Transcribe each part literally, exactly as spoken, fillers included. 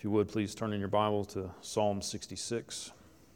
you would, please turn in your Bible to Psalm sixty-six.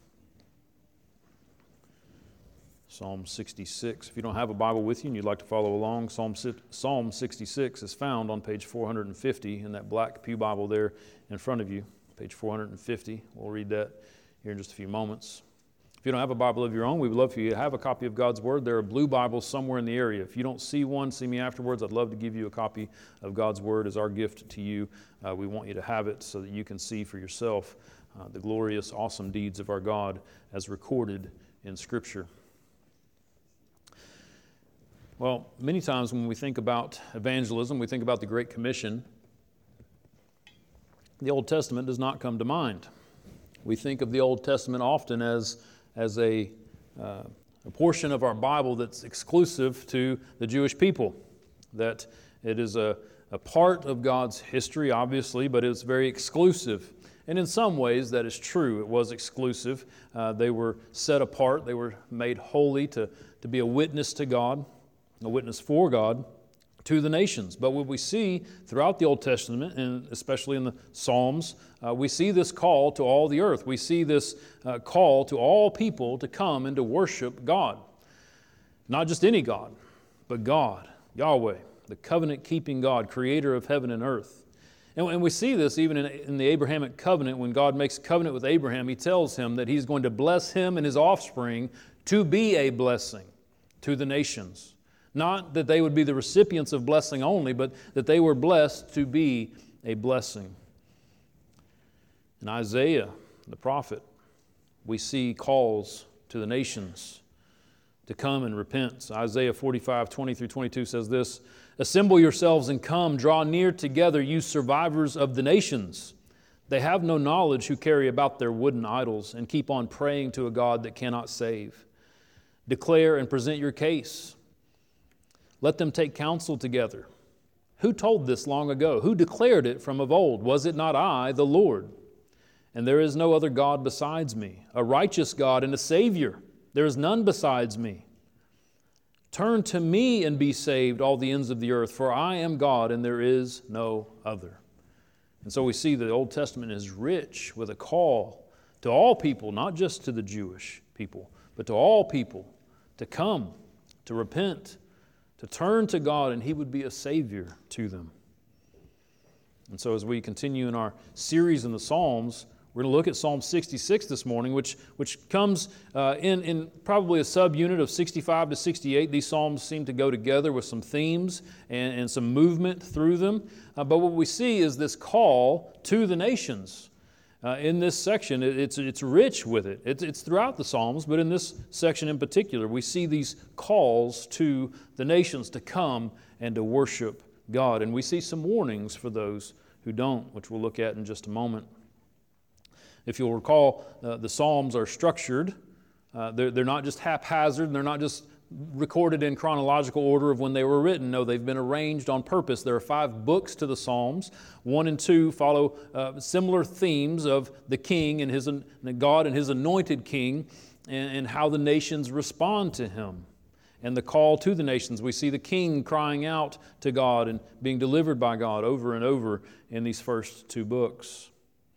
Psalm sixty-six. If you don't have a Bible with you and you'd like to follow along, Psalm, Psalm sixty-six is found on page four hundred fifty in that black pew Bible there in front of you, page four hundred fifty. We'll read that here in just a few moments. If you don't have a Bible of your own, we would love for you to have a copy of God's Word. There are blue Bibles somewhere in the area. If you don't see one, see me afterwards. I'd love to give you a copy of God's Word as our gift to you. Uh, we want you to have it so that you can see for yourself uh, the glorious, awesome deeds of our God as recorded in Scripture. Well, many times when we think about evangelism, we think about the Great Commission, the Old Testament does not come to mind. We think of the Old Testament often as as a, uh, a portion of our Bible that's exclusive to the Jewish people, that it is a, a part of God's history, obviously, but it's very exclusive. And in some ways, that is true. It was exclusive. Uh, they were set apart. They were made holy to, to be a witness to God, a witness for God, to the nations. But what we see throughout the Old Testament, and especially in the Psalms, uh, we see this call to all the earth. We see this uh, call to all people to come and to worship God. Not just any God, but God, Yahweh, the covenant-keeping God, creator of heaven and earth. And, and we see this even in, in the Abrahamic covenant. When God makes covenant with Abraham, He tells him that He's going to bless him and his offspring to be a blessing to the nations. Not that they would be the recipients of blessing only, but that they were blessed to be a blessing. In Isaiah, the prophet, we see calls to the nations to come and repent. Isaiah forty-five, twenty through twenty-two says this, "Assemble yourselves and come, draw near together, you survivors of the nations. They have no knowledge who carry about their wooden idols and keep on praying to a God that cannot save. Declare and present your case. Let them take counsel together. Who told this long ago? Who declared it from of old? Was it not I, the Lord? And there is no other God besides me, a righteous God and a Savior. There is none besides me. Turn to me and be saved, all the ends of the earth, for I am God and there is no other." And so we see the Old Testament is rich with a call to all people, not just to the Jewish people, but to all people to come, to repent, to turn to God, and He would be a Savior to them. And so as we continue in our series in the Psalms, we're going to look at Psalm sixty-six this morning, which, which comes uh, in, in probably a subunit of sixty-five to sixty-eight. These Psalms seem to go together with some themes and, and some movement through them. Uh, but what we see is this call to the nations. Uh, in this section, it, it's, it's rich with it. It's, it's throughout the Psalms, but in this section in particular, we see these calls to the nations to come and to worship God. And we see some warnings for those who don't, which we'll look at in just a moment. If you'll recall, uh, the Psalms are structured. Uh, they're, they're not just haphazard. They're not just recorded in chronological order of when they were written. No, they've been arranged on purpose. There are five books to the Psalms. One and two follow uh, similar themes of the king and his and God and His anointed king, and, and how the nations respond to Him. And the call to the nations. We see the king crying out to God and being delivered by God over and over in these first two books.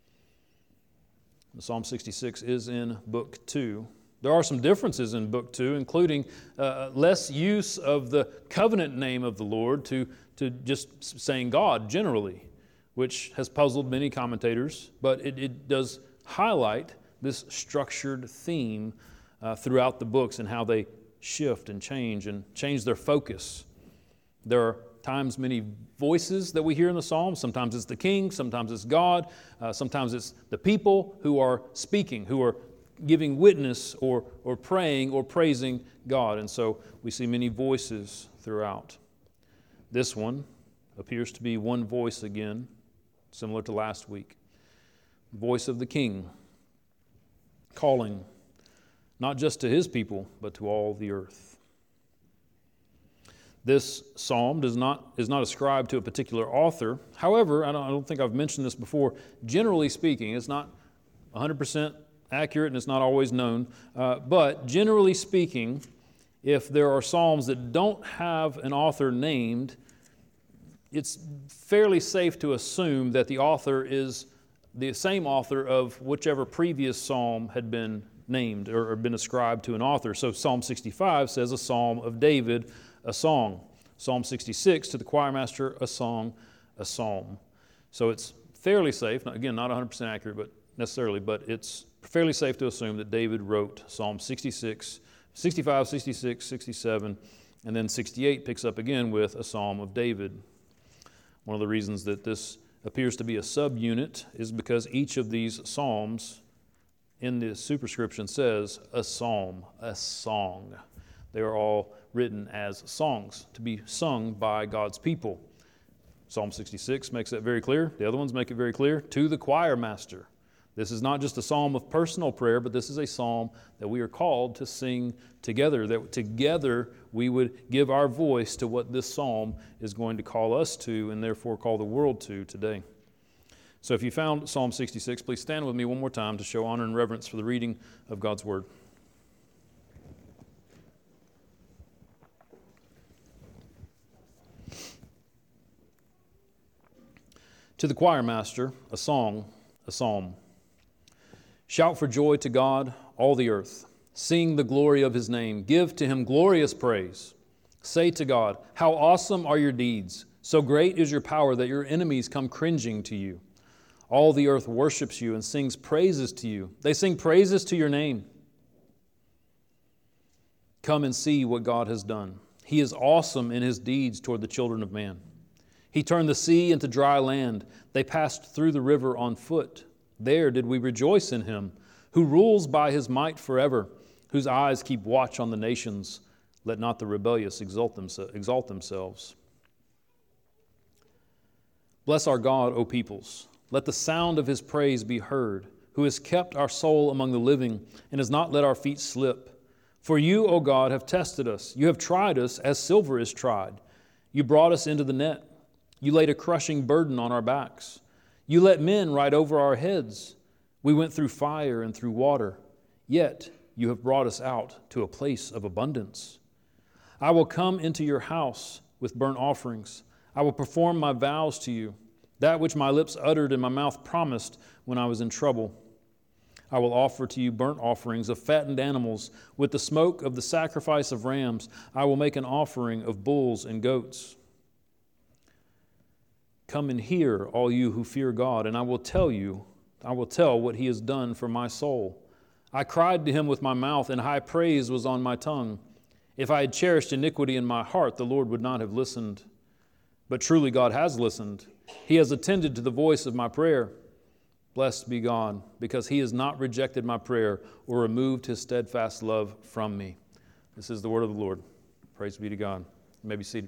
The Psalm sixty-six is in book two. There are some differences in book two, including uh, less use of the covenant name of the Lord to, to just saying God generally, which has puzzled many commentators, but it, it does highlight this structured theme uh, throughout the books and how they shift and change and change their focus. There are times many voices that we hear in the Psalms. Sometimes it's the king, sometimes it's God, uh, sometimes it's the people who are speaking, who are giving witness or, or praying or praising God. And so we see many voices throughout. This one appears to be one voice again, similar to last week. Voice of the King, calling not just to His people, but to all the earth. This psalm does not is not ascribed to a particular author. However, I don't, I don't think I've mentioned this before, generally speaking, it's not one hundred percent accurate and it's not always known, uh, but generally speaking, if there are psalms that don't have an author named, it's fairly safe to assume that the author is the same author of whichever previous psalm had been named or been ascribed to an author. So Psalm sixty-five says a psalm of David, a song. Psalm sixty-six, to the choir master, a song, a psalm. So it's fairly safe, again, not one hundred percent accurate but necessarily, but it's fairly safe to assume that David wrote Psalm sixty-six, sixty-five, sixty-six, sixty-seven, and then sixty-eight picks up again with a psalm of David. One of the reasons that this appears to be a subunit is because each of these psalms in the superscription says a psalm, a song. They are all written as songs to be sung by God's people. Psalm sixty-six makes that very clear. The other ones make it very clear. To the choir master. This is not just a psalm of personal prayer, but this is a psalm that we are called to sing together, that together we would give our voice to what this psalm is going to call us to and therefore call the world to today. So if you found Psalm sixty-six, please stand with me one more time to show honor and reverence for the reading of God's Word. To the choir master, a song, a psalm. Shout for joy to God, all the earth. Sing the glory of His name. Give to Him glorious praise. Say to God, how awesome are your deeds. So great is your power that your enemies come cringing to you. All the earth worships you and sings praises to you. They sing praises to your name. Come and see what God has done. He is awesome in His deeds toward the children of man. He turned the sea into dry land. They passed through the river on foot. There did we rejoice in Him, who rules by His might forever, whose eyes keep watch on the nations. Let not the rebellious exalt, themse- exalt themselves. Bless our God, O peoples. Let the sound of His praise be heard, who has kept our soul among the living and has not let our feet slip. For you, O God, have tested us. You have tried us as silver is tried. You brought us into the net. You laid a crushing burden on our backs. You let men ride over our heads. We went through fire and through water, yet you have brought us out to a place of abundance. I will come into your house with burnt offerings. I will perform my vows to you, that which my lips uttered and my mouth promised when I was in trouble. I will offer to you burnt offerings of fattened animals. With the smoke of the sacrifice of rams, I will make an offering of bulls and goats. Come and hear, all you who fear God, and I will tell you, I will tell what He has done for my soul. I cried to Him with my mouth, and high praise was on my tongue. If I had cherished iniquity in my heart, the Lord would not have listened. But truly God has listened. He has attended to the voice of my prayer. Blessed be God, because He has not rejected my prayer or removed His steadfast love from me. This is the word of the Lord. Praise be to God. You may be seated.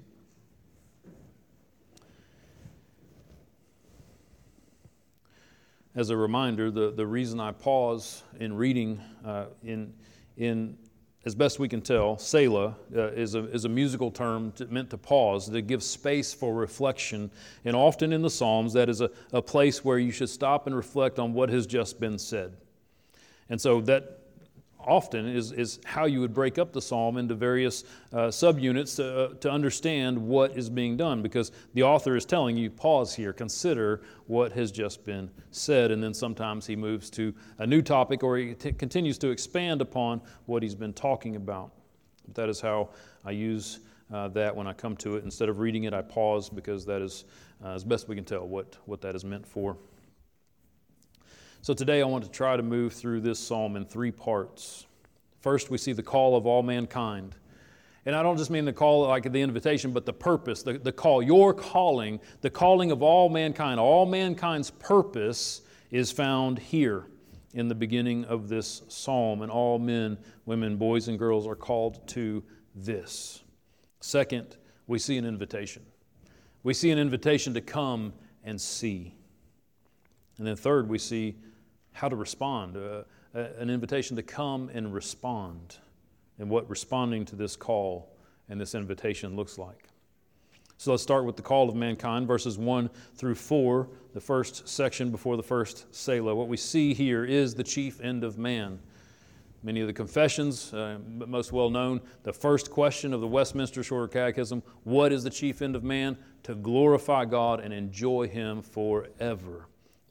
As a reminder, the, the reason I pause in reading, uh, in, in as best we can tell, Selah uh, is, a, is a musical term to, meant to pause, to give space for reflection. And often in the Psalms, that is a, a place where you should stop and reflect on what has just been said. And so that often is, is how you would break up the psalm into various uh, subunits to, uh, to understand what is being done, because the author is telling you, pause here, consider what has just been said, and then sometimes he moves to a new topic or he t- continues to expand upon what he's been talking about. But that is how I use uh, that when I come to it. Instead of reading it, I pause, because that is, uh, as best we can tell, what, what that is meant for. So today I want to try to move through this psalm in three parts. First, we see the call of all mankind. And I don't just mean the call like the invitation, but the purpose, the, the call, your calling, the calling of all mankind. All mankind's purpose is found here in the beginning of this psalm. And all men, women, boys, and girls are called to this. Second, we see an invitation. We see an invitation to come and see. And then third, we see how to respond, uh, an invitation to come and respond, and what responding to this call and this invitation looks like. So let's start with the call of mankind, verses one through four, the first section before the first Selah. What we see here is the chief end of man. Many of the confessions, uh, most well known, the first question of the Westminster Shorter Catechism, what is the chief end of man? To glorify God and enjoy Him forever.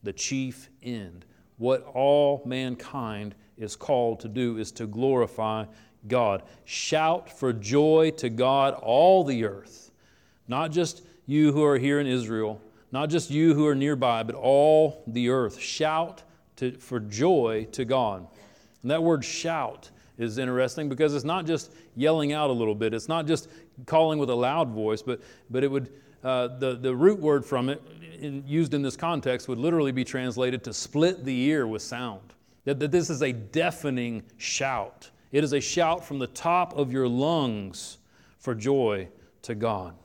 the chief end. What all mankind is called to do is to glorify God. Shout for joy to God, all the earth. Not just you who are here in Israel, not just you who are nearby, but all the earth. Shout to, for joy to God. And that word shout is interesting because it's not just yelling out a little bit. It's not just calling with a loud voice, but, but it would, uh, the, the root word from it, in, used in this context, would literally be translated to split the ear with sound. That, that this is a deafening shout. It is a shout from the top of your lungs for joy to God.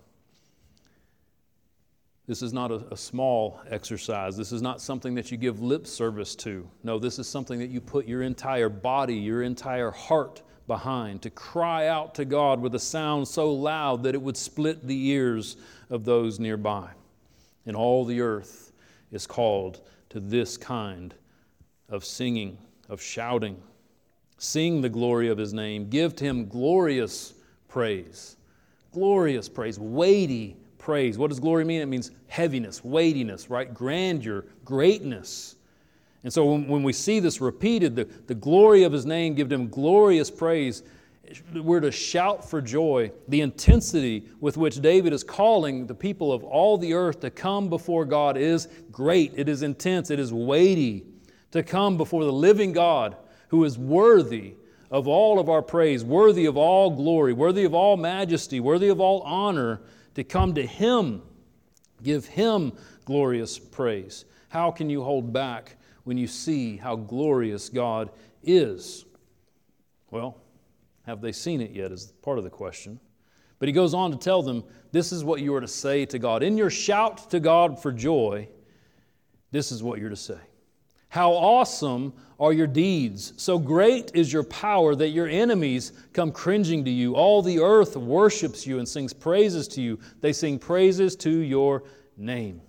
This is not a, a small exercise. This is not something that you give lip service to. No, this is something that you put your entire body, your entire heart behind, to cry out to God with a sound so loud that it would split the ears of those nearby. And all the earth is called to this kind of singing, of shouting. Sing the glory of His name. Give to Him glorious praise. Glorious praise, weighty praise. What does glory mean? It means heaviness, weightiness, right? Grandeur, greatness. And so when, when we see this repeated, the, the glory of His name, give Him glorious praise, we're to shout for joy. The intensity with which David is calling the people of all the earth to come before God is great. It is intense. It is weighty to come before the living God who is worthy of all of our praise, worthy of all glory, worthy of all majesty, worthy of all honor, to come to Him, give Him glorious praise. How can you hold back when you see how glorious God is? Well, have they seen it yet is part of the question. But he goes on to tell them, this is what you are to say to God. In your shout to God for joy, this is what you're to say. How awesome are your deeds. So great is your power that your enemies come cringing to you. All the earth worships you and sings praises to you. They sing praises to your name.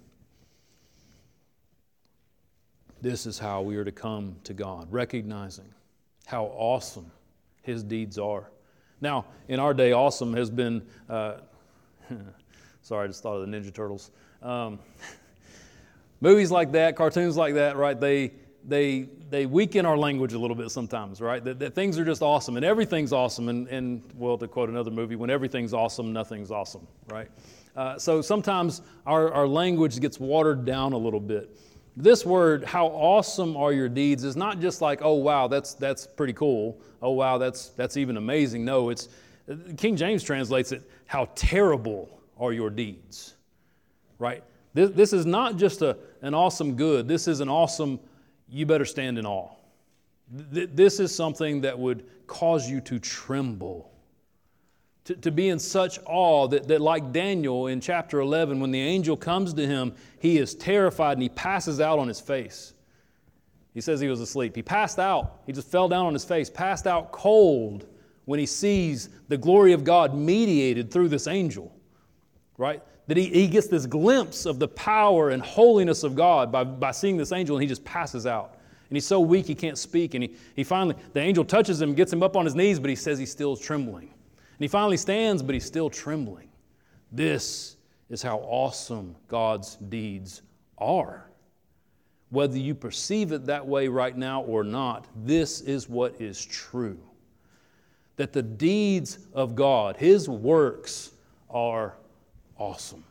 This is how we are to come to God, recognizing how awesome His deeds are. Now, in our day, awesome has been, uh, sorry, I just thought of the Ninja Turtles. Um, movies like that, cartoons like that, right, they they they weaken our language a little bit sometimes, right? That, that things are just awesome and everything's awesome. And, and, well, to quote another movie, when everything's awesome, nothing's awesome, right? Uh, so sometimes our, our language gets watered down a little bit. This word, how awesome are your deeds, is not just like, oh, wow, that's that's pretty cool. Oh, wow, that's that's even amazing. No, it's King James translates it, how terrible are your deeds, right? This, this is not just a, an awesome good. This is an awesome, you better stand in awe. Th- this is something that would cause you to tremble, to, to be in such awe that, that like Daniel in chapter eleven, when the angel comes to him, he is terrified and he passes out on his face. He says he was asleep. He passed out. He just fell down on his face, passed out cold when he sees the glory of God mediated through this angel, right? That he, he gets this glimpse of the power and holiness of God by, by seeing this angel, and he just passes out. And he's so weak he can't speak. And he, he finally, the angel touches him, gets him up on his knees, but he says he's still trembling. And he finally stands, but he's still trembling. This is how awesome God's deeds are. Whether you perceive it that way right now or not, this is what is true. That the deeds of God, His works, are awesome.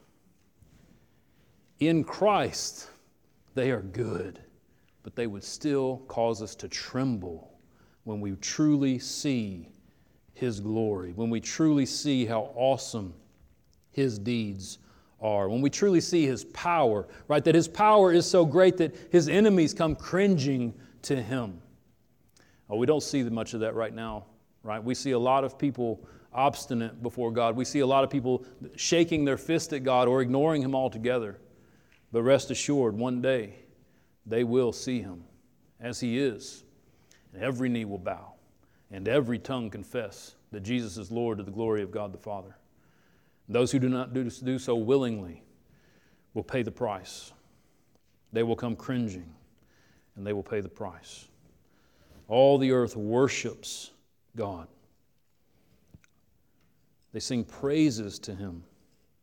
In Christ, they are good, but they would still cause us to tremble when we truly see His glory, when we truly see how awesome His deeds are, when we truly see His power, right? That His power is so great that His enemies come cringing to Him. Oh, we don't see much of that right now, right? We see a lot of people obstinate before God. We see a lot of people shaking their fist at God or ignoring Him altogether. But rest assured, one day they will see Him as He is. And every knee will bow and every tongue confess that Jesus is Lord to the glory of God the Father. Those who do not do, do so willingly will pay the price. They will come cringing, and they will pay the price. All the earth worships God. They sing praises to Him.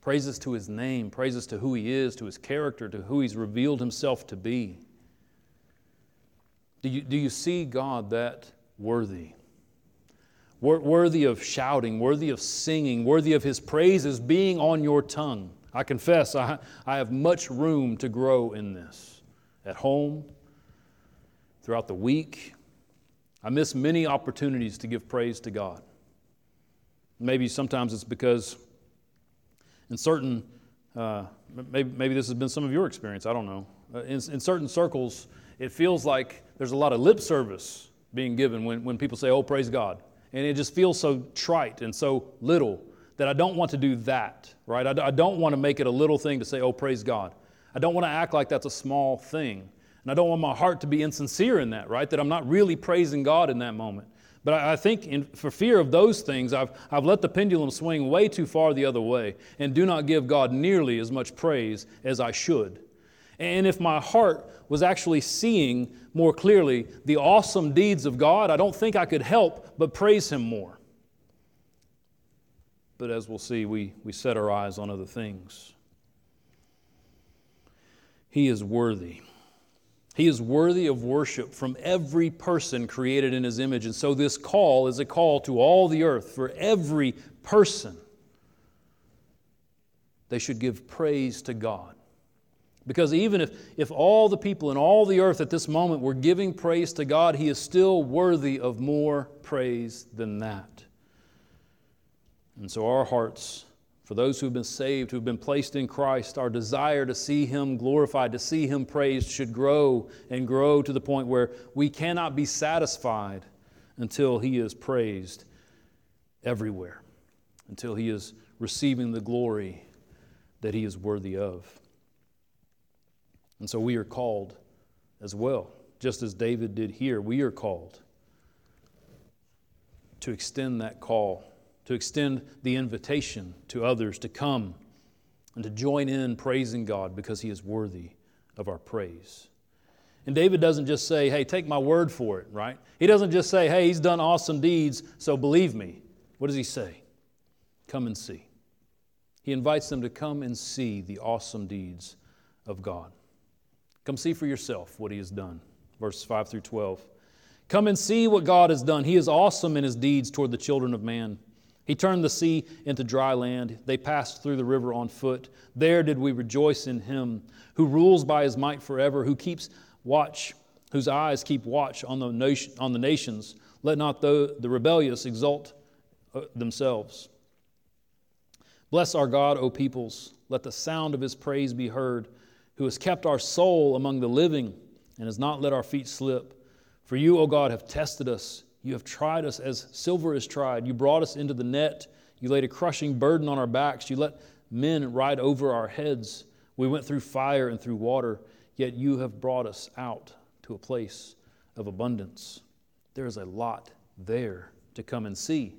Praises to His name, praises to who He is, to His character, to who He's revealed Himself to be. Do you, do you see God that worthy? Worthy of shouting, worthy of singing, worthy of His praises being on your tongue. I confess I, I have much room to grow in this. At home, throughout the week, I miss many opportunities to give praise to God. Maybe sometimes it's because in certain, uh, maybe, maybe this has been some of your experience, I don't know. Uh, in, in certain circles, it feels like there's a lot of lip service being given when, when people say, oh, praise God. And it just feels so trite and so little that I don't want to do that, right? I, I don't want to make it a little thing to say, oh, praise God. I don't want to act like that's a small thing. And I don't want my heart to be insincere in that, right? That I'm not really praising God in that moment. But I, I think in, for fear of those things, I've, I've let the pendulum swing way too far the other way and do not give God nearly as much praise as I should. And if my heart was actually seeing more clearly the awesome deeds of God, I don't think I could help but praise Him more. But as we'll see, we, we set our eyes on other things. He is worthy. He is worthy of worship from every person created in His image. And so this call is a call to all the earth, for every person. They should give praise to God. Because even if, if all the people in all the earth at this moment were giving praise to God, He is still worthy of more praise than that. And so our hearts, for those who have been saved, who have been placed in Christ, our desire to see Him glorified, to see Him praised, should grow and grow to the point where we cannot be satisfied until He is praised everywhere, until He is receiving the glory that He is worthy of. And so we are called as well, just as David did here. We are called to extend that call, to extend the invitation to others to come and to join in praising God because He is worthy of our praise. And David doesn't just say, hey, take my word for it, right? He doesn't just say, hey, he's done awesome deeds, so believe me. What does he say? Come and see. He invites them to come and see the awesome deeds of God. Come see for yourself what He has done. Verses five through twelve. Come and see what God has done. He is awesome in His deeds toward the children of man. He turned the sea into dry land. They passed through the river on foot. There did we rejoice in Him, who rules by His might forever, who keeps watch, whose eyes keep watch on the nation, on the nations. Let not the, the rebellious exalt themselves. Bless our God, O peoples. Let the sound of His praise be heard, who has kept our soul among the living and has not let our feet slip. For you, O God, have tested us. You have tried us as silver is tried. You brought us into the net. You laid a crushing burden on our backs. You let men ride over our heads. We went through fire and through water, yet you have brought us out to a place of abundance. There is a lot there to come and see.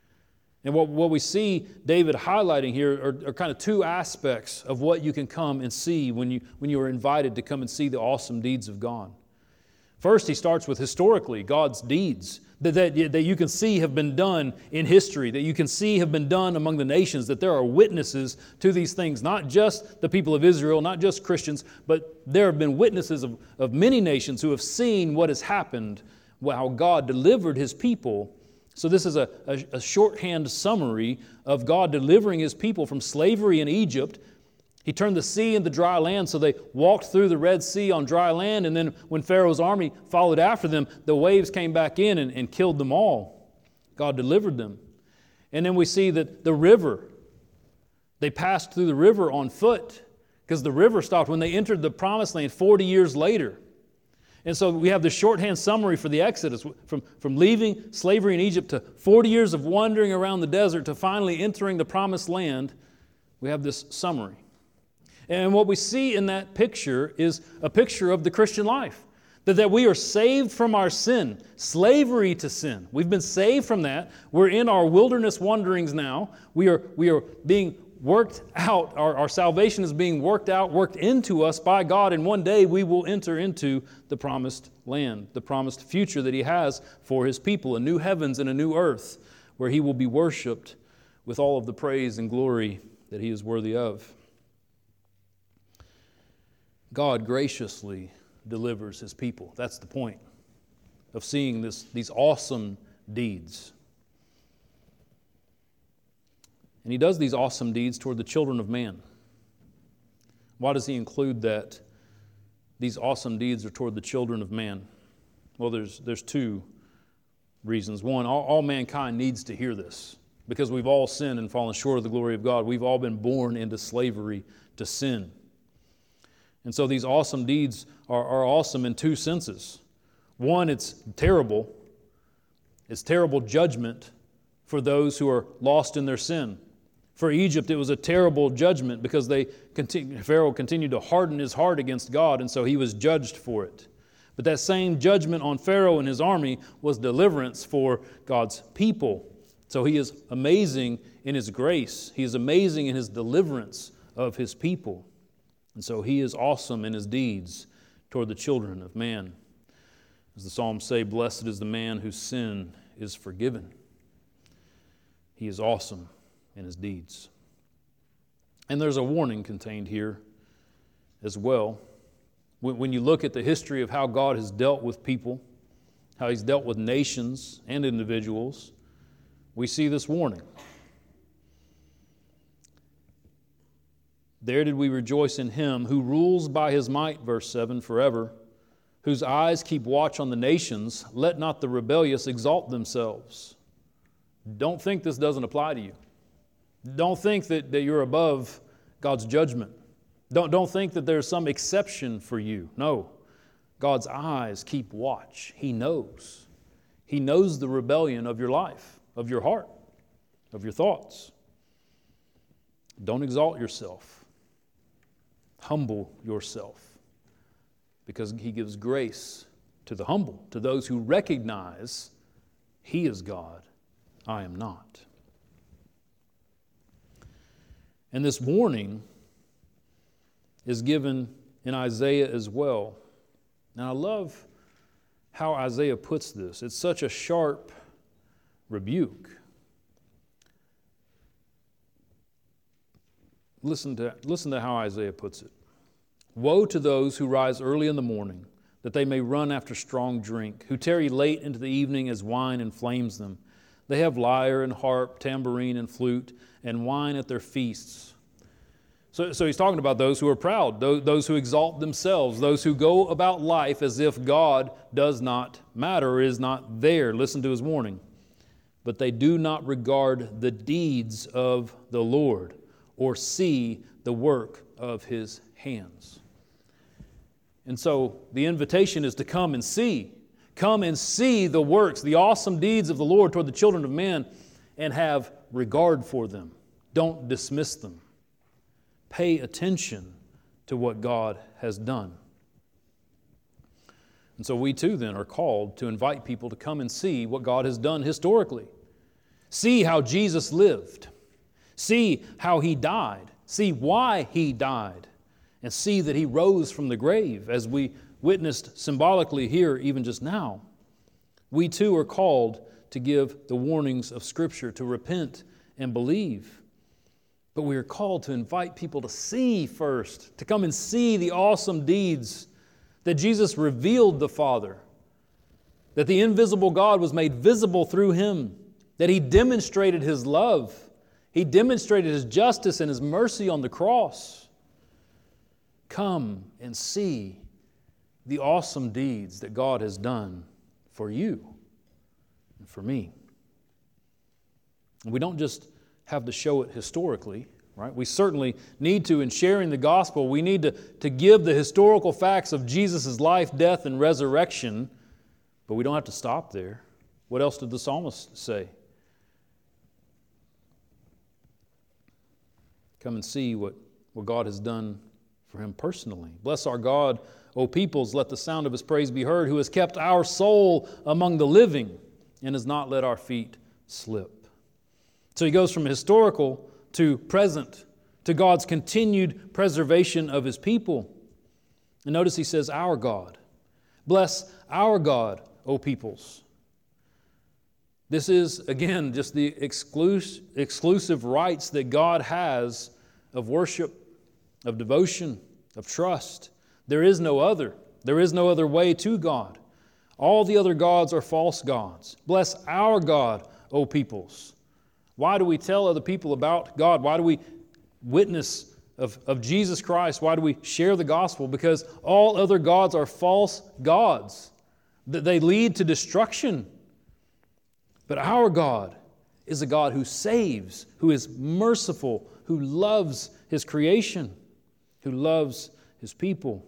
And what, what we see David highlighting here are, are kind of two aspects of what you can come and see when you, when you are invited to come and see the awesome deeds of God. First, he starts with historically God's deeds that, that, that you can see have been done in history, that you can see have been done among the nations, that there are witnesses to these things, not just the people of Israel, not just Christians, but there have been witnesses of, of many nations who have seen what has happened, how God delivered His people. So this is a, a, a shorthand summary of God delivering His people from slavery in Egypt. He turned the sea into dry land, so they walked through the Red Sea on dry land, and then when Pharaoh's army followed after them, the waves came back in and, and killed them all. God delivered them. And then we see that the river, they passed through the river on foot because the river stopped when they entered the Promised Land forty years later. And so we have the shorthand summary for the Exodus, from, from leaving slavery in Egypt to forty years of wandering around the desert to finally entering the Promised Land. We have this summary. And what we see in that picture is a picture of the Christian life. That, that we are saved from our sin, slavery to sin. We've been saved from that. We're in our wilderness wanderings now. We are, we are being worked out. Our, our salvation is being worked out, worked into us by God. And one day we will enter into the promised land, the promised future that He has for His people, a new heavens and a new earth where He will be worshiped with all of the praise and glory that he is worthy of. God graciously delivers his people. That's the point of seeing this, these awesome deeds. And he does these awesome deeds toward the children of man. Why does he include that these awesome deeds are toward the children of man? Well, there's, there's two reasons. One, all, all mankind needs to hear this because we've all sinned and fallen short of the glory of God. We've all been born into slavery to sin. And so these awesome deeds are, are awesome in two senses. One, it's terrible. It's terrible judgment for those who are lost in their sin. For Egypt, it was a terrible judgment because they continue, Pharaoh continued to harden his heart against God, and so he was judged for it. But that same judgment on Pharaoh and his army was deliverance for God's people. So he is amazing in his grace. He is amazing in his deliverance of his people. And so he is awesome in his deeds toward the children of man. As the Psalms say, blessed is the man whose sin is forgiven. He is awesome in his deeds. And there's a warning contained here as well. When you look at the history of how God has dealt with people, how he's dealt with nations and individuals, we see this warning. There did we rejoice in him who rules by his might, verse seven, forever, whose eyes keep watch on the nations. Let not the rebellious exalt themselves. Don't think this doesn't apply to you. Don't think that, that you're above God's judgment. Don't, don't think that there's some exception for you. No. God's eyes keep watch. He knows. He knows the rebellion of your life, of your heart, of your thoughts. Don't exalt yourself. Humble yourself. Because he gives grace to the humble, to those who recognize he is God, I am not. And this warning is given in Isaiah as well. And I love how Isaiah puts this. It's such a sharp rebuke. Listen to, listen to how Isaiah puts it. Woe to those who rise early in the morning, that they may run after strong drink, who tarry late into the evening as wine inflames them. They have lyre and harp, tambourine and flute, and wine at their feasts. So, so he's talking about those who are proud, those, those who exalt themselves, those who go about life as if God does not matter or is not there. Listen to his warning. But they do not regard the deeds of the Lord or see the work of his hands. And so the invitation is to come and see. Come and see the works, the awesome deeds of the Lord toward the children of men, and have regard for them. Don't dismiss them. Pay attention to what God has done. And so we too then are called to invite people to come and see what God has done historically. See how Jesus lived. See how he died. See why he died. And see that he rose from the grave, as we witnessed symbolically here even just now. We too are called to give the warnings of Scripture, to repent and believe. But we are called to invite people to see first, to come and see the awesome deeds that Jesus revealed the Father, that the invisible God was made visible through him, that he demonstrated his love, he demonstrated his justice and his mercy on the cross. Come and see the awesome deeds that God has done for you and for me. And we don't just have to show it historically, right? We certainly need to, in sharing the gospel, we need to, to give the historical facts of Jesus' life, death, and resurrection, but we don't have to stop there. What else did the psalmist say? Come and see what, what God has done for him personally. Bless our God, O peoples, let the sound of his praise be heard, who has kept our soul among the living and has not let our feet slip. So he goes from historical to present, to God's continued preservation of his people. And notice he says, our God. Bless our God, O peoples. This is, again, just the exclusive, exclusive rights that God has of worship, of devotion, of trust. There is no other. There is no other way to God. All the other gods are false gods. Bless our God, O peoples. Why do we tell other people about God? Why do we witness of, of Jesus Christ? Why do we share the gospel? Because all other gods are false gods. That they lead to destruction. But our God is a God who saves, who is merciful, who loves His creation, who loves His people.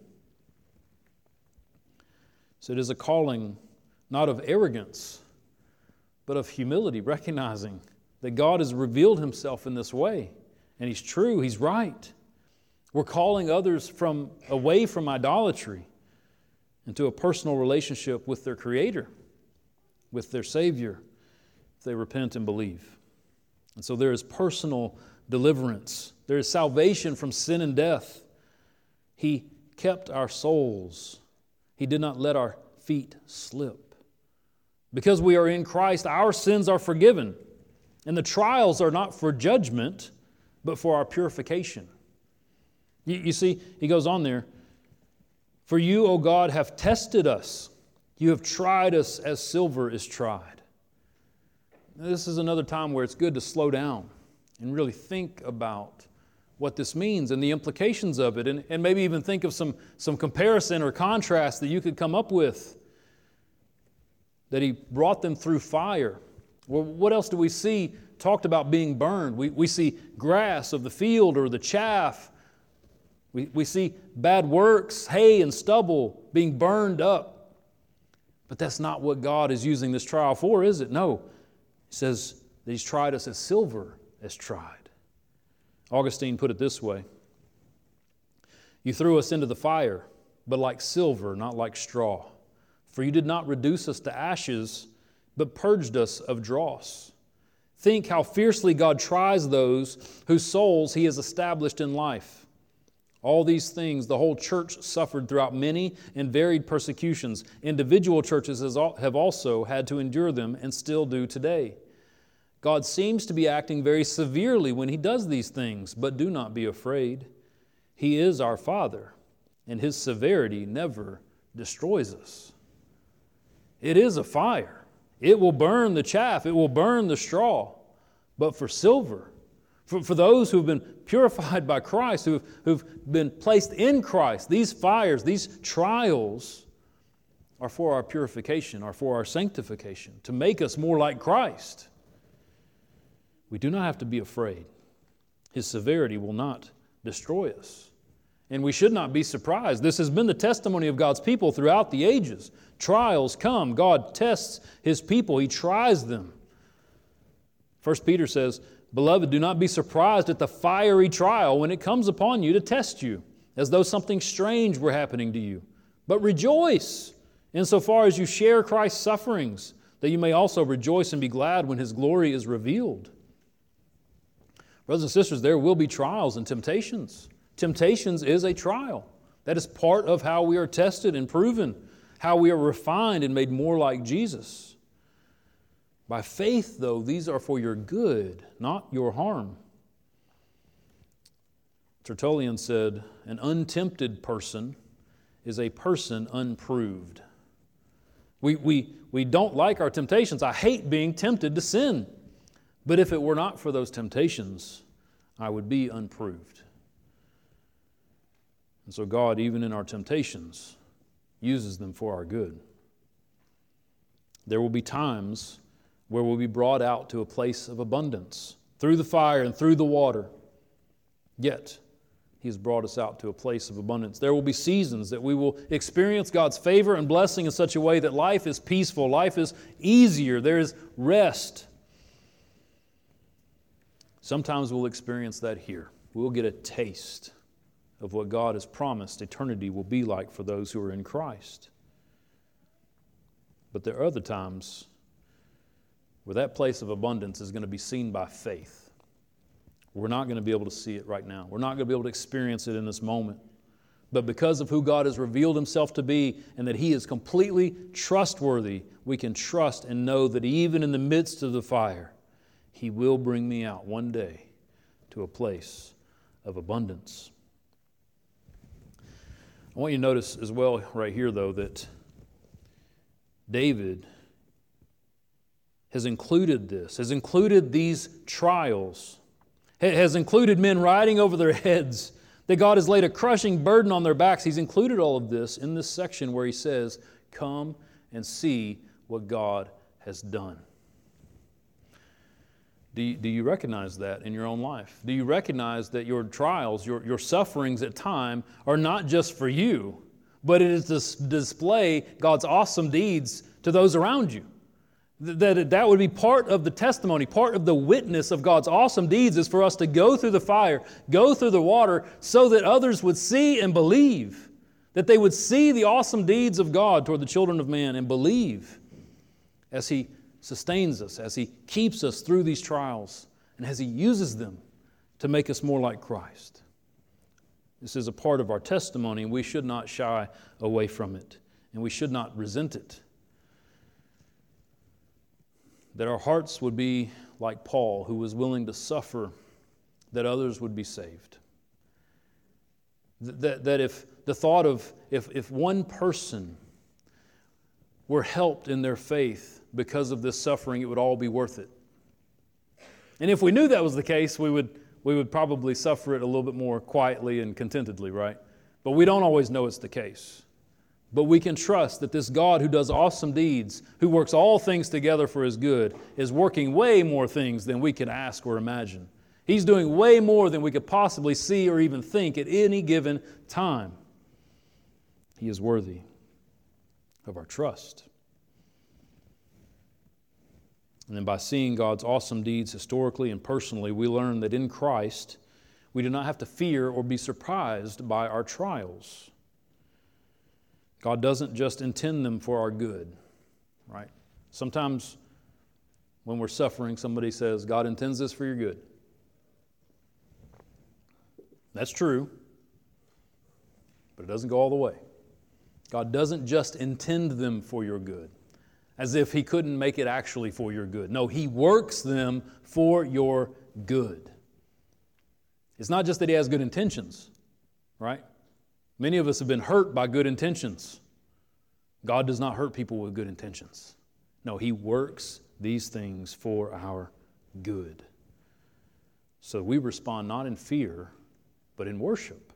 So it is a calling not of arrogance, but of humility, recognizing that God has revealed Himself in this way. And He's true, He's right. We're calling others from away from idolatry into a personal relationship with their Creator, with their Savior, if they repent and believe. And so there is personal deliverance. There is salvation from sin and death. He kept our souls. He did not let our feet slip. Because we are in Christ, our sins are forgiven. And the trials are not for judgment, but for our purification. You, you see, he goes on there, "For you, O God, have tested us. You have tried us as silver is tried." Now, this is another time where it's good to slow down and really think about what this means and the implications of it, and, and maybe even think of some, some comparison or contrast that you could come up with. That He brought them through fire. Well, what else do we see talked about being burned? We, we see grass of the field or the chaff. We, we see bad works, hay and stubble being burned up. But that's not what God is using this trial for, is it? No. He says that He's tried us as silver is tried. Augustine put it this way: "You threw us into the fire, but like silver, not like straw. For you did not reduce us to ashes, but purged us of dross. Think how fiercely God tries those whose souls He has established in life. All these things the whole church suffered throughout many and varied persecutions. Individual churches have also had to endure them and still do today. God seems to be acting very severely when He does these things, but do not be afraid. He is our Father, and His severity never destroys us." It is a fire. It will burn the chaff. It will burn the straw. But for silver, for, for those who have been purified by Christ, who have, who've been placed in Christ, these fires, these trials are for our purification, are for our sanctification, to make us more like Christ. We do not have to be afraid. His severity will not destroy us. And we should not be surprised. This has been the testimony of God's people throughout the ages. Trials come. God tests His people. He tries them. First Peter says, "Beloved, do not be surprised at the fiery trial when it comes upon you to test you, as though something strange were happening to you. But rejoice insofar as you share Christ's sufferings, that you may also rejoice and be glad when His glory is revealed." Brothers and sisters, there will be trials and temptations. Temptations is a trial. That is part of how we are tested and proven, how we are refined and made more like Jesus. By faith, though, these are for your good, not your harm. Tertullian said, "An untempted person is a person unproved." We, we, we don't like our temptations. I hate being tempted to sin. But if it were not for those temptations, I would be unproved. And so God, even in our temptations, uses them for our good. There will be times where we'll be brought out to a place of abundance through the fire and through the water. Yet, He has brought us out to a place of abundance. There will be seasons that we will experience God's favor and blessing in such a way that life is peaceful, life is easier, there is rest. Sometimes we'll experience that here. We'll get a taste of what God has promised eternity will be like for those who are in Christ. But there are other times where that place of abundance is going to be seen by faith. We're not going to be able to see it right now. We're not going to be able to experience it in this moment. But because of who God has revealed Himself to be and that He is completely trustworthy, we can trust and know that even in the midst of the fire, He will bring me out one day to a place of abundance. I want you to notice as well right here, though, that David has included this, has included these trials, has included men riding over their heads, that God has laid a crushing burden on their backs. He's included all of this in this section where he says, come and see what God has done. Do you, do you recognize that in your own life? Do you recognize that your trials, your, your sufferings at time are not just for you, but it is to display God's awesome deeds to those around you? That that would be part of the testimony, part of the witness of God's awesome deeds is for us to go through the fire, go through the water, so that others would see and believe, that they would see the awesome deeds of God toward the children of man and believe as He sustains us, as He keeps us through these trials, and as He uses them to make us more like Christ. This is a part of our testimony, and we should not shy away from it, and we should not resent it. That our hearts would be like Paul, who was willing to suffer that others would be saved. That, that if the thought of if, if one person were helped in their faith because of this suffering, it would all be worth it. And if we knew that was the case, we would, we would probably suffer it a little bit more quietly and contentedly, right? But we don't always know it's the case. But we can trust that this God who does awesome deeds, who works all things together for His good, is working way more things than we can ask or imagine. He's doing way more than we could possibly see or even think at any given time. He is worthy of our trust. And then by seeing God's awesome deeds historically and personally, we learn that in Christ, we do not have to fear or be surprised by our trials. God doesn't just intend them for our good, right? Sometimes when we're suffering, somebody says, God intends this for your good. That's true, but it doesn't go all the way. God doesn't just intend them for your good, as if He couldn't make it actually for your good. No, He works them for your good. It's not just that He has good intentions, right? Many of us have been hurt by good intentions. God does not hurt people with good intentions. No, He works these things for our good. So we respond not in fear, but in worship.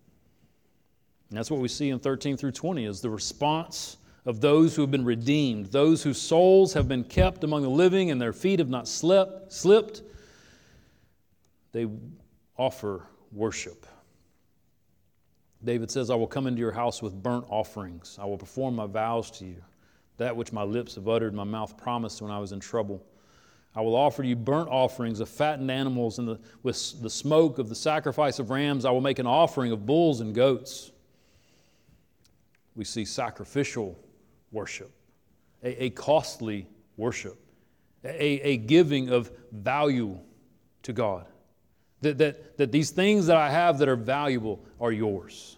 And that's what we see in thirteen through twenty is the response of those who have been redeemed, those whose souls have been kept among the living and their feet have not slept, slipped. They offer worship. David says, I will come into your house with burnt offerings. I will perform my vows to you, that which my lips have uttered, my mouth promised when I was in trouble. I will offer you burnt offerings of fattened animals, and the, with the smoke of the sacrifice of rams, I will make an offering of bulls and goats. We see sacrificial worship, a, a costly worship, a, a giving of value to God. That, that, that these things that I have that are valuable are yours.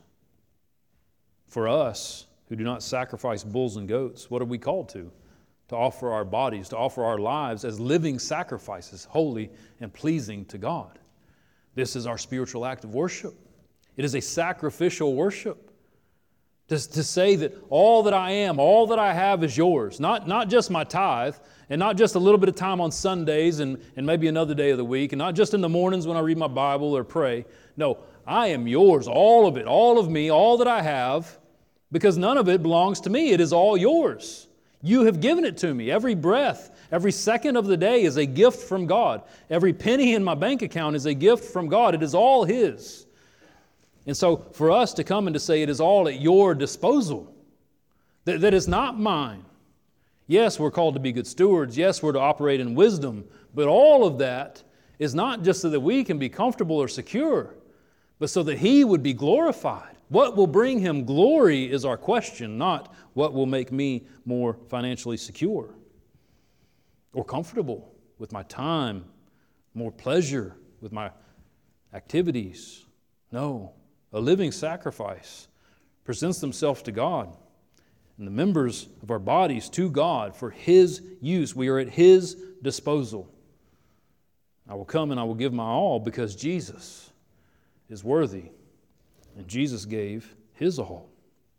For us who do not sacrifice bulls and goats, what are we called to? To offer our bodies, to offer our lives as living sacrifices, holy and pleasing to God. This is our spiritual act of worship. It is a sacrificial worship. To, to say that all that I am, all that I have is yours. Not, not just my tithe, and not just a little bit of time on Sundays and, and maybe another day of the week, and not just in the mornings when I read my Bible or pray. No, I am yours, all of it, all of me, all that I have, because none of it belongs to me. It is all yours. You have given it to me. Every breath, every second of the day is a gift from God. Every penny in my bank account is a gift from God. It is all His. And so for us to come and to say it is all at your disposal, that, that is not mine. Yes, we're called to be good stewards. Yes, we're to operate in wisdom. But all of that is not just so that we can be comfortable or secure, but so that He would be glorified. What will bring Him glory is our question, not what will make me more financially secure or comfortable with my time, more pleasure with my activities. No. A living sacrifice presents themselves to God and the members of our bodies to God for His use. We are at His disposal. I will come and I will give my all because Jesus is worthy, and Jesus gave His all.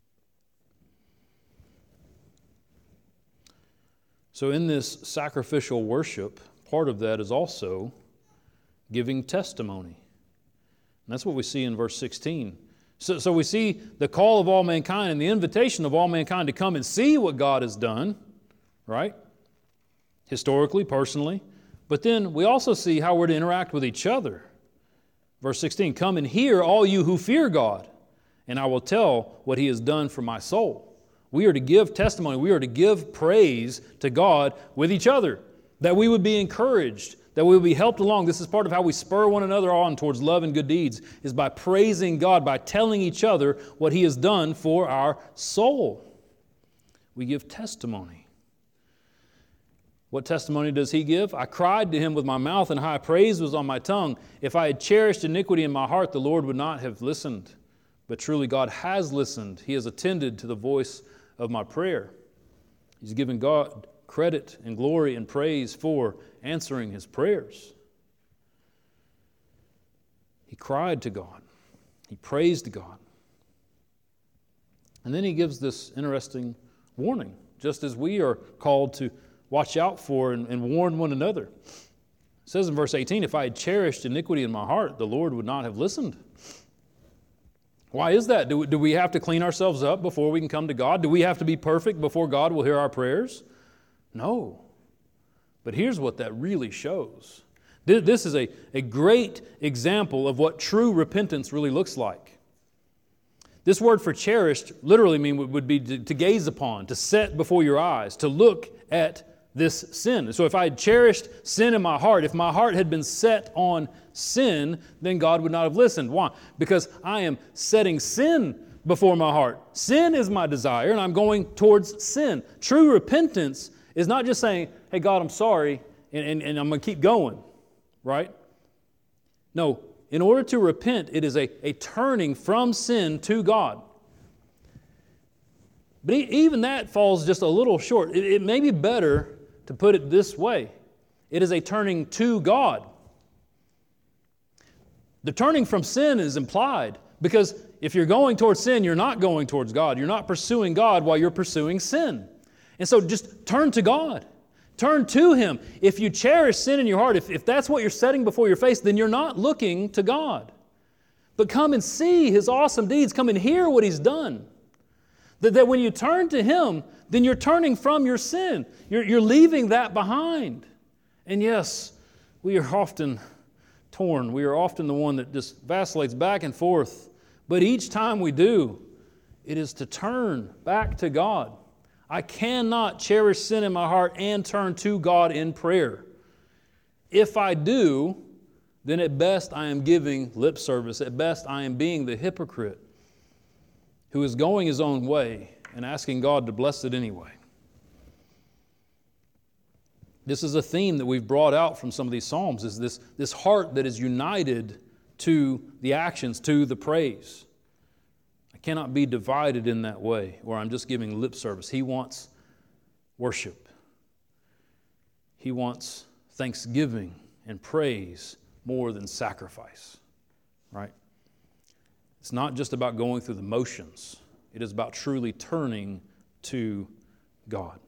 So in this sacrificial worship, part of that is also giving testimony. And that's what we see in verse sixteen. So, so we see the call of all mankind and the invitation of all mankind to come and see what God has done, right? Historically, personally. But then we also see how we're to interact with each other. Verse sixteen, come and hear, all you who fear God, and I will tell what He has done for my soul. We are to give testimony. We are to give praise to God with each other, that we would be encouraged, that we would be helped along. This is part of how we spur one another on towards love and good deeds, is by praising God, by telling each other what He has done for our soul. We give testimony. What testimony does He give? I cried to Him with my mouth, and high praise was on my tongue. If I had cherished iniquity in my heart, the Lord would not have listened. But truly God has listened. He has attended to the voice of my prayer. He's given God credit and glory and praise for answering His prayers. He cried to God. He praised God. And then He gives this interesting warning, just as we are called to watch out for and, and warn one another. It says in verse eighteen, if I had cherished iniquity in my heart, the Lord would not have listened. Why is that? Do we, do we have to clean ourselves up before we can come to God? Do we have to be perfect before God will hear our prayers? No. But here's what that really shows. This is a, a great example of what true repentance really looks like. This word for cherished literally mean would be to, to gaze upon, to set before your eyes, to look at this sin. So if I had cherished sin in my heart, if my heart had been set on sin, then God would not have listened. Why? Because I am setting sin before my heart. Sin is my desire, and I'm going towards sin. True repentance is not just saying, hey, God, I'm sorry, and, and, and I'm going to keep going, right? No, in order to repent, it is a, a turning from sin to God. But even that falls just a little short. It, it may be better to put it this way. It is a turning to God. The turning from sin is implied because if you're going towards sin, you're not going towards God. You're not pursuing God while you're pursuing sin. And so just turn to God. Turn to Him. If you cherish sin in your heart, if, if that's what you're setting before your face, then you're not looking to God. But come and see His awesome deeds. Come and hear what He's done. That, that when you turn to Him, then you're turning from your sin. You're, you're leaving that behind. And yes, we are often torn. We are often the one that just vacillates back and forth. But each time we do, it is to turn back to God. I cannot cherish sin in my heart and turn to God in prayer. If I do, then at best I am giving lip service. At best I am being the hypocrite who is going his own way and asking God to bless it anyway. This is a theme that we've brought out from some of these Psalms, is this, this heart that is united to the actions, to the praise. I cannot be divided in that way where I'm just giving lip service. He wants worship. He wants thanksgiving and praise more than sacrifice, right? It's not just about going through the motions. It is about truly turning to God.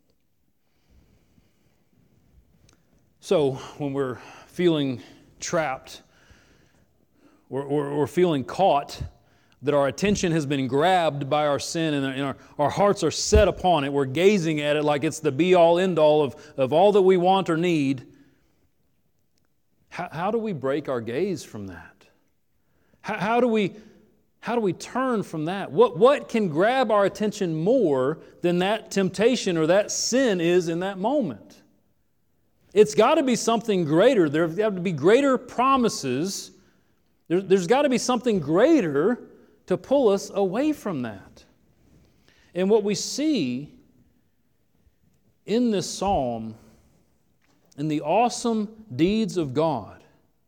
So when we're feeling trapped or, or, or feeling caught, that our attention has been grabbed by our sin and, and our, our hearts are set upon it, we're gazing at it like it's the be-all, end-all of, of all that we want or need, how, how do we break our gaze from that? How, how do we... How do we turn from that? What, what can grab our attention more than that temptation or that sin is in that moment? It's got to be something greater. There have to be greater promises. There, there's got to be something greater to pull us away from that. And what we see in this psalm, in the awesome deeds of God,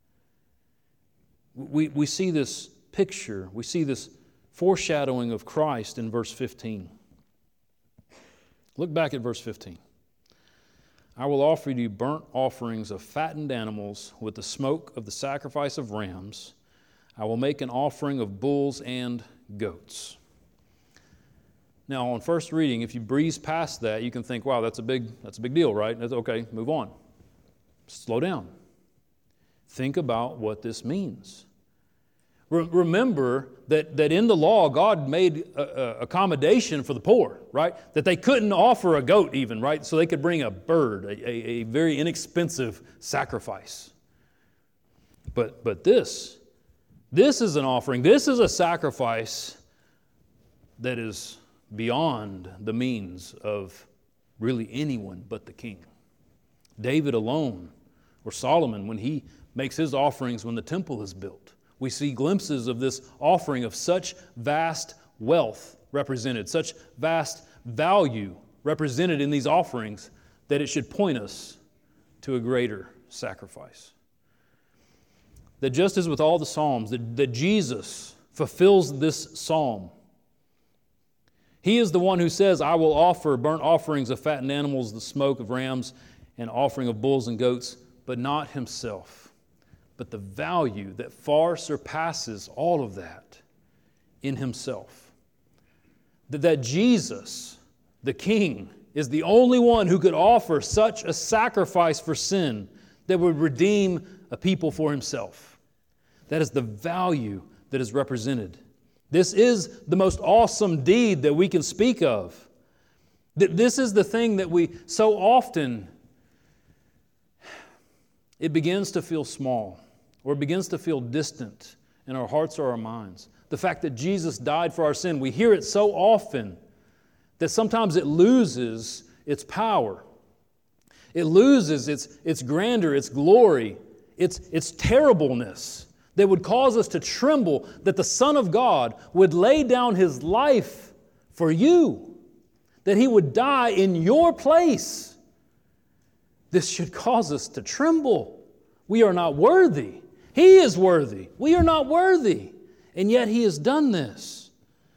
we, we see this picture, we see this foreshadowing of Christ in verse fifteen. Look back at verse fifteen. I will offer you burnt offerings of fattened animals with the smoke of the sacrifice of rams. I will make an offering of bulls and goats. Now, on first reading, if you breeze past that, you can think, wow, that's a big, that's a big deal, right? That's okay, move on. Slow down. Think about what this means. Re- remember that, that in the law, God made a, a accommodation for the poor, right? That they couldn't offer a goat even, right? So they could bring a bird, a, a, a very inexpensive sacrifice. But, but this, this is an offering. This is a sacrifice that is beyond the means of really anyone but the king. David alone, or Solomon, when he makes his offerings when the temple is built, we see glimpses of this offering of such vast wealth represented, such vast value represented in these offerings that it should point us to a greater sacrifice. That just as with all the Psalms, that, that Jesus fulfills this psalm. He is the one who says, I will offer burnt offerings of fattened animals, the smoke of rams, and offering of bulls and goats, but not himself. But the value that far surpasses all of that in himself. That, that Jesus, the King, is the only one who could offer such a sacrifice for sin that would redeem a people for himself. That is the value that is represented. This is the most awesome deed that we can speak of. This is the thing that we so often, it begins to feel small, or it begins to feel distant in our hearts or our minds. The fact that Jesus died for our sin, we hear it so often that sometimes it loses its power. It loses its, its grandeur, its glory, its, its terribleness that would cause us to tremble that the Son of God would lay down His life for you, that He would die in your place. This should cause us to tremble. We are not worthy. He is worthy. We are not worthy. And yet He has done this.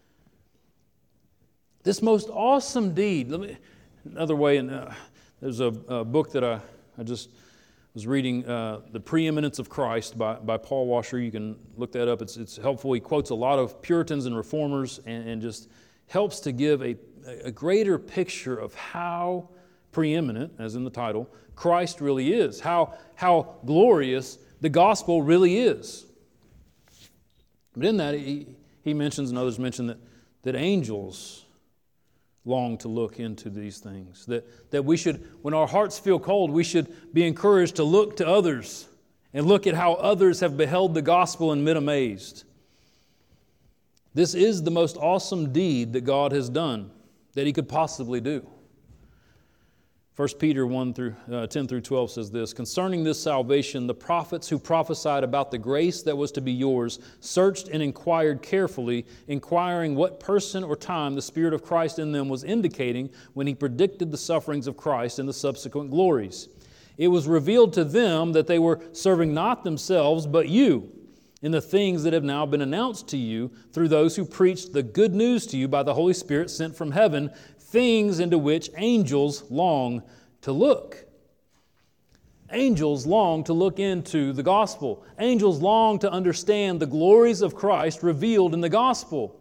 This most awesome deed. Let me, another way, and uh, there's a, a book that I, I just was reading, uh, The Preeminence of Christ by, by Paul Washer. You can look that up. It's, it's helpful. He quotes a lot of Puritans and Reformers and, and just helps to give a, a greater picture of how preeminent, as in the title, Christ really is. How, how glorious the gospel really is. But in that, he, he mentions, and others mention, that, that angels long to look into these things. That, that we should, when our hearts feel cold, we should be encouraged to look to others and look at how others have beheld the gospel and been amazed. This is the most awesome deed that God has done, that He could possibly do. First Peter one through uh, ten through twelve says this, concerning this salvation, the prophets who prophesied about the grace that was to be yours searched and inquired carefully, inquiring what person or time the Spirit of Christ in them was indicating when He predicted the sufferings of Christ and the subsequent glories. It was revealed to them that they were serving not themselves but you in the things that have now been announced to you through those who preached the good news to you by the Holy Spirit sent from heaven, things into which angels long to look. Angels long to look into the gospel. Angels long to understand the glories of Christ revealed in the gospel.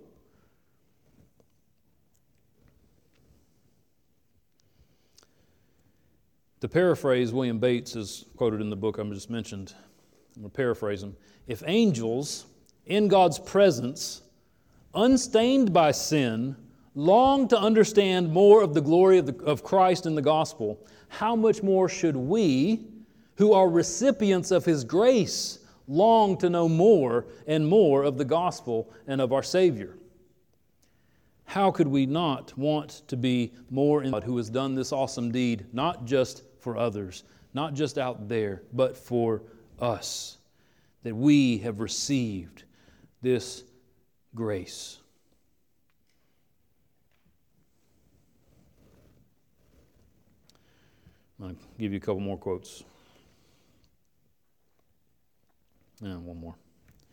To paraphrase William Bates, as quoted in the book I just mentioned, I'm going to paraphrase him. If angels in God's presence, unstained by sin, long to understand more of the glory of, the, of Christ in the gospel, how much more should we, who are recipients of His grace, long to know more and more of the gospel and of our Savior? How could we not want to be more in God who has done this awesome deed, not just for others, not just out there, but for us, that we have received this grace? I'm going to give you a couple more quotes. And one more.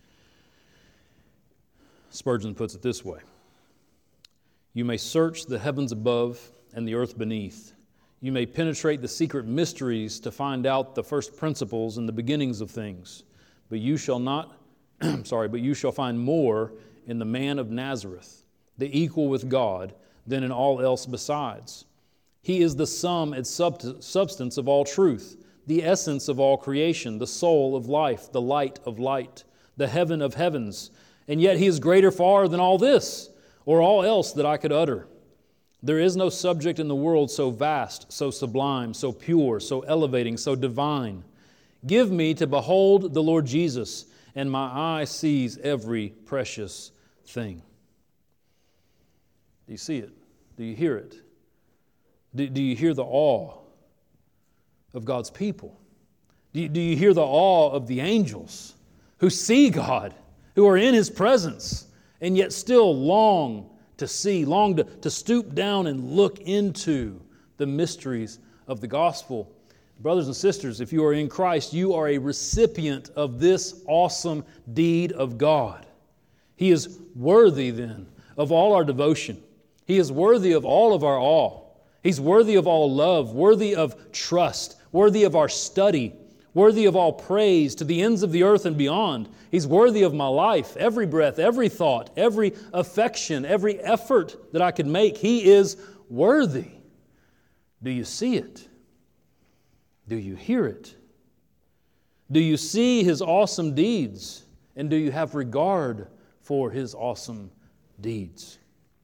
Spurgeon puts it this way. You may search the heavens above and the earth beneath. You may penetrate the secret mysteries to find out the first principles and the beginnings of things. But you shall not sorry, but you shall find more in the man of Nazareth, the equal with God, than in all else besides. He is the sum and substance of all truth, the essence of all creation, the soul of life, the light of light, the heaven of heavens. And yet he is greater far than all this, or all else that I could utter. There is no subject in the world so vast, so sublime, so pure, so elevating, so divine. Give me to behold the Lord Jesus, and my eye sees every precious thing. Do you see it? Do you hear it? Do, do you hear the awe of God's people? Do you, do you hear the awe of the angels who see God, who are in His presence, and yet still long to see, long to, to stoop down and look into the mysteries of the gospel? Brothers and sisters, if you are in Christ, you are a recipient of this awesome deed of God. He is worthy then of all our devotion. He is worthy of all of our awe. He's worthy of all love, worthy of trust, worthy of our study, worthy of all praise to the ends of the earth and beyond. He's worthy of my life, every breath, every thought, every affection, every effort that I could make. He is worthy. Do you see it? Do you hear it? Do you see His awesome deeds? And do you have regard for His awesome deeds?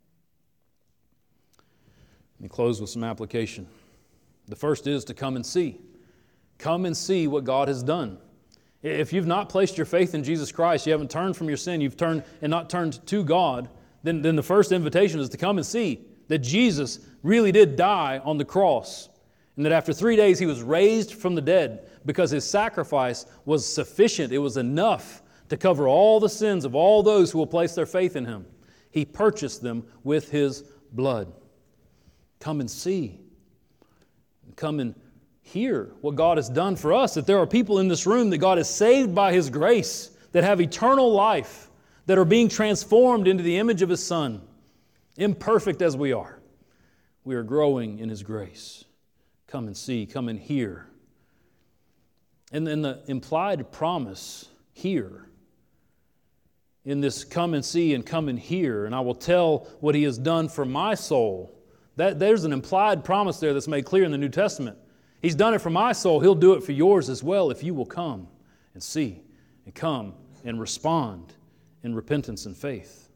Let me close with some application. The first is to come and see. Come and see what God has done. If you've not placed your faith in Jesus Christ, you haven't turned from your sin, you've turned and not turned to God, then, then the first invitation is to come and see that Jesus really did die on the cross, and that after three days He was raised from the dead because His sacrifice was sufficient. It was enough to cover all the sins of all those who will place their faith in Him. He purchased them with His blood. Come and see. Come and hear what God has done for us, that there are people in this room that God has saved by His grace, that have eternal life, that are being transformed into the image of His Son. Imperfect as we are, we are growing in His grace. Come and see, come and hear. And then the implied promise here, in this come and see and come and hear, and I will tell what He has done for my soul. That, there's an implied promise there that's made clear in the New Testament. He's done it for my soul. He'll do it for yours as well if you will come and see and come and respond in repentance and faith.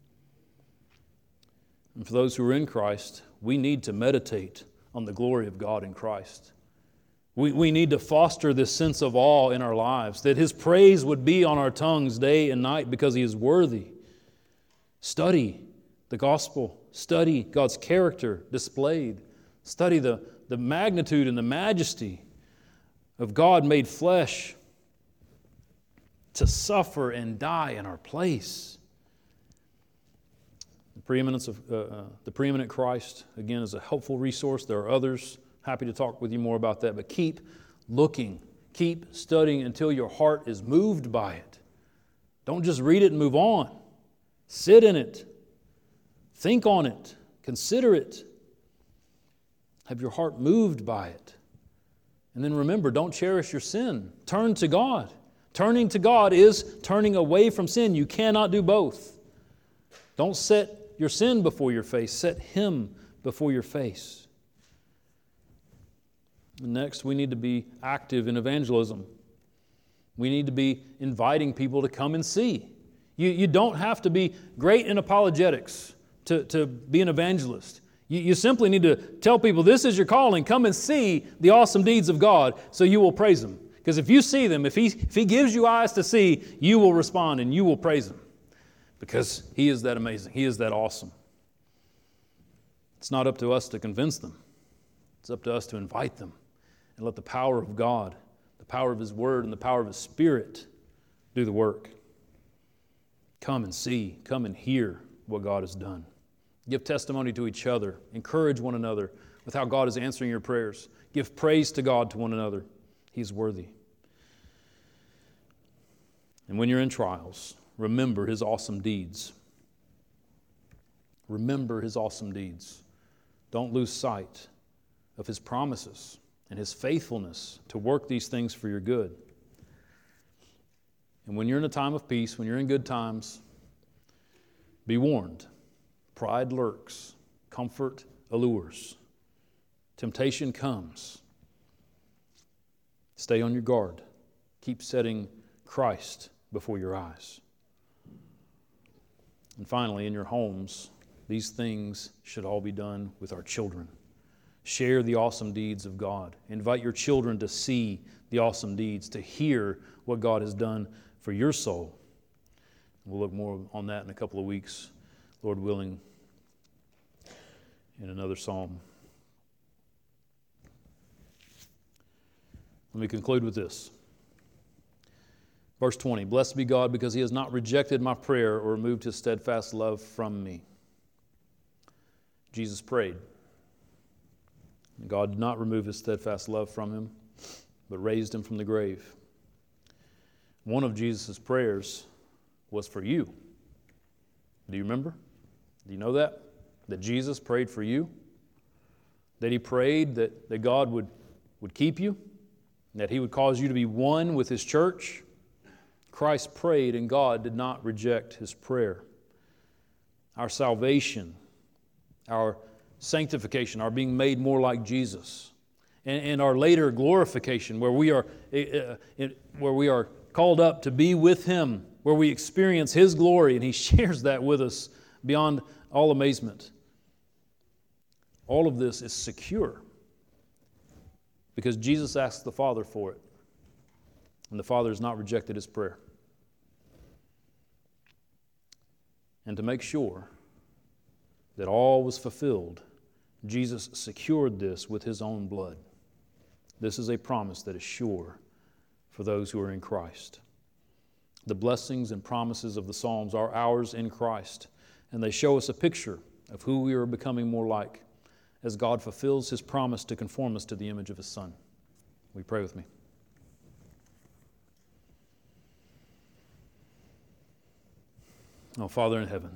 And for those who are in Christ, we need to meditate on the glory of God in Christ. We, we need to foster this sense of awe in our lives, that His praise would be on our tongues day and night because He is worthy. Study the gospel. Study God's character displayed. Study the, the magnitude and the majesty of God made flesh to suffer and die in our place. The preeminence of uh, uh, the preeminent Christ, again, is a helpful resource. There are others. Happy to talk with you more about that. But keep looking. Keep studying until your heart is moved by it. Don't just read it and move on. Sit in it. Think on it. Consider it. Have your heart moved by it. And then remember, don't cherish your sin. Turn to God. Turning to God is turning away from sin. You cannot do both. Don't set your sin before your face. Set Him before your face. And next, we need to be active in evangelism. We need to be inviting people to come and see. You, you don't have to be great in apologetics to, to be an evangelist. You, you simply need to tell people, this is your calling. Come and see the awesome deeds of God so you will praise Him. Because if you see them, if he, if he gives you eyes to see, you will respond and you will praise Him. Because He is that amazing. He is that awesome. It's not up to us to convince them. It's up to us to invite them and let the power of God, the power of His Word, and the power of His Spirit do the work. Come and see. Come and hear what God has done. Give testimony to each other. Encourage one another with how God is answering your prayers. Give praise to God to one another. He's worthy. And when you're in trials, remember His awesome deeds. Remember His awesome deeds. Don't lose sight of His promises and His faithfulness to work these things for your good. And when you're in a time of peace, when you're in good times, be warned. Pride lurks. Comfort allures. Temptation comes. Stay on your guard. Keep setting Christ before your eyes. And finally, in your homes, these things should all be done with our children. Share the awesome deeds of God. Invite your children to see the awesome deeds, to hear what God has done for your soul. We'll look more on that in a couple of weeks, Lord willing, in another psalm. Let me conclude with this. Verse twenty, blessed be God because He has not rejected my prayer or removed His steadfast love from me. Jesus prayed. God did not remove His steadfast love from Him, but raised Him from the grave. One of Jesus' prayers was for you. Do you remember? Do you know that? That Jesus prayed for you? That He prayed that, that God would, would keep you? That He would cause you to be one with His church? Christ prayed and God did not reject His prayer. Our salvation, our sanctification, our being made more like Jesus, and, and our later glorification, where we are uh, in, where we are called up to be with Him, where we experience His glory, and He shares that with us beyond all amazement. All of this is secure because Jesus asked the Father for it, and the Father has not rejected His prayer. And to make sure that all was fulfilled, Jesus secured this with His own blood. This is a promise that is sure for those who are in Christ. The blessings and promises of the Psalms are ours in Christ, and they show us a picture of who we are becoming more like as God fulfills His promise to conform us to the image of His Son. Will you pray with me? Oh, Father in heaven,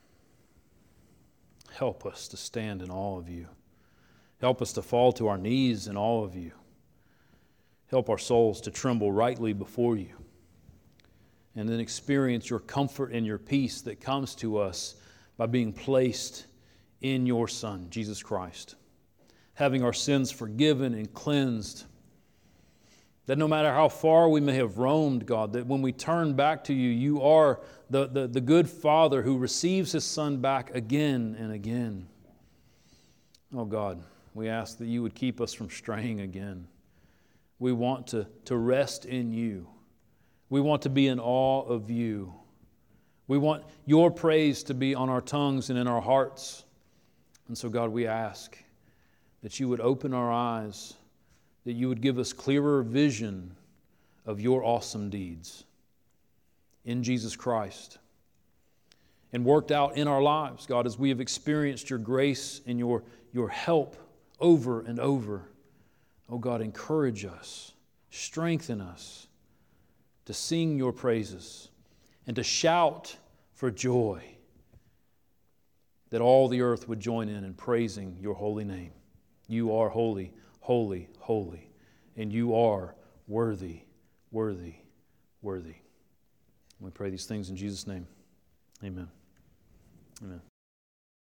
help us to stand in awe of You. Help us to fall to our knees in awe of You. Help our souls to tremble rightly before You, and then experience Your comfort and Your peace that comes to us by being placed in Your Son, Jesus Christ, having our sins forgiven and cleansed. That no matter how far we may have roamed, God, that when we turn back to You, You are the, the, the good Father who receives His Son back again and again. Oh God, we ask that You would keep us from straying again. We want to, to rest in You. We want to be in awe of You. We want Your praise to be on our tongues and in our hearts. And so God, we ask that You would open our eyes, that You would give us clearer vision of Your awesome deeds in Jesus Christ and worked out in our lives, God, as we have experienced Your grace and Your, your help over and over. Oh God, encourage us, strengthen us to sing Your praises and to shout for joy, that all the earth would join in in praising Your holy name. You are holy, holy, holy, and You are worthy, worthy, worthy. We pray these things in Jesus' name. Amen. Amen.